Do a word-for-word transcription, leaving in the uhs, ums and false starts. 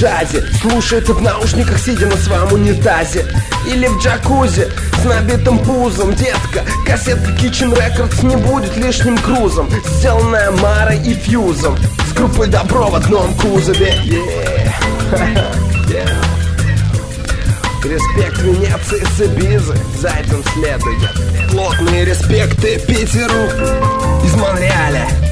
джазе. Слушай ты в наушниках, сидя на своем унитазе. Или в джакузи с набитым пузом. Детка, кассетка Kitchen Records не будет лишним грузом. Сделанная Марой и Фьюзом, с группой Добро в одном кузове. Yeah. Yeah. Респект Венеции с Ибизы, за этим следует плотные респекты Питеру из Монреаля.